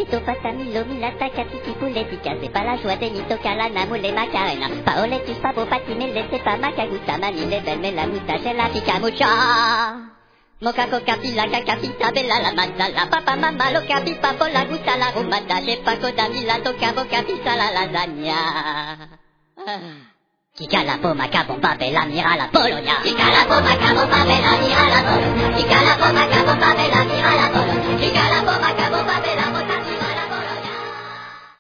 Pito patamilo milata catiti puletica, c'est pas la joie des mitocala namoule macarena. Paoletus pavo patimele, c'est pas macaguta manile belle mais la moustache et la picamucha. Moca coca pila capita bella la mandala papa mamma lo capipa por la gusta la rumata che paco da mila toca boca pisa la lasagna. Chica la poma capompa bella mira la Polonia. Chica la poma capompa bella mira la Polonia. Chica la poma capompa bella mira la Polonia. Chica la poma capompa bella